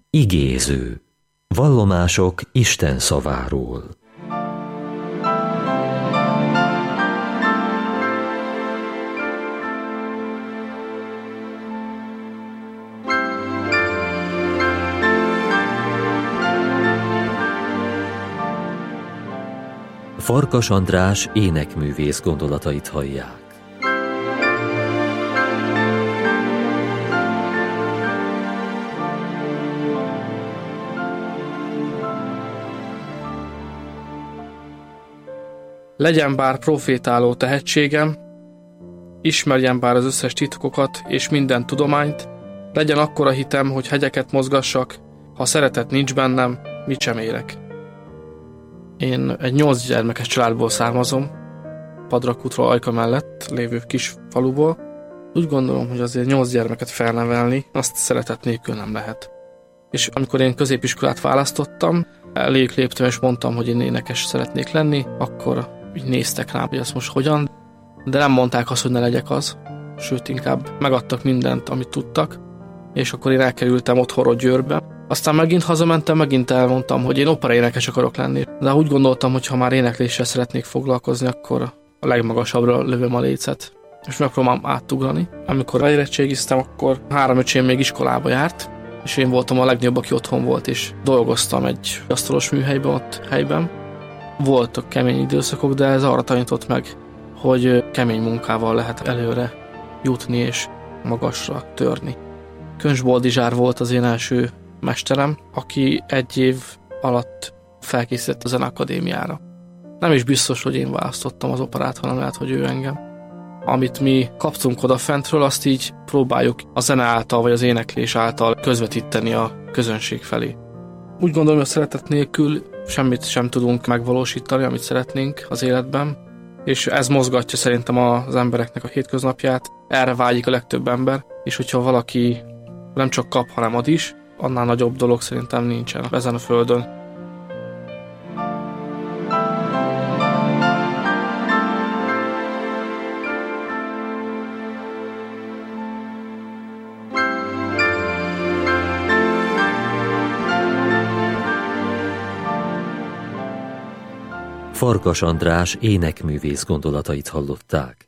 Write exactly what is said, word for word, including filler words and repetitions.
Igéző. Vallomások Isten szaváról. Farkas András énekművész gondolatait hallják. Legyen bár profétáló tehetségem, ismerjem bár az összes titkokat és minden tudományt, legyen akkora hitem, hogy hegyeket mozgassak, ha szeretet nincs bennem, mit sem érek. Én egy nyolc gyermekes családból származom, Padrakútról Ajka mellett lévő kis faluból. Úgy gondolom, hogy azért nyolc gyermeket felnevelni, azt szeretet nélkül nem lehet. És amikor én középiskolát választottam, elég léptem és mondtam, hogy én énekes szeretnék lenni, akkor így néztek rá, hogy azt most hogyan, de nem mondták azt, hogy ne legyek az, sőt inkább megadtak mindent, amit tudtak, és akkor én elkerültem otthonról Győrbe. Aztán megint hazamentem, megint elmondtam, hogy én operaénekes akarok lenni, de úgy gondoltam, hogy ha már énekléssel szeretnék foglalkozni, akkor a legmagasabbra lövöm a lécet, és megpróbálom átugrani. Amikor érettségiztem, akkor három öcsém még iskolába járt, és én voltam a legnagyobb, aki otthon volt, és dolgoztam egy asztalos műhelyben, ott helyben. Voltak kemény időszakok, de ez arra tanított meg, hogy kemény munkával lehet előre jutni és magasra törni. Köncs Boldizsár volt az én első mesterem, aki egy év alatt felkészített a Zeneakadémiára. Nem is biztos, hogy én választottam az operát, hanem lehet, hogy ő engem. Amit mi kaptunk odafentről, azt így próbáljuk a zene által vagy az éneklés által közvetíteni a közönség felé. Úgy gondolom, hogy a szeretet nélkül semmit sem tudunk megvalósítani, amit szeretnénk az életben, és ez mozgatja szerintem az embereknek a hétköznapját, erre vágyik a legtöbb ember, és hogyha valaki nem csak kap, hanem ad is, annál nagyobb dolog szerintem nincsen ezen a földön. Farkas András énekművész gondolatait hallották.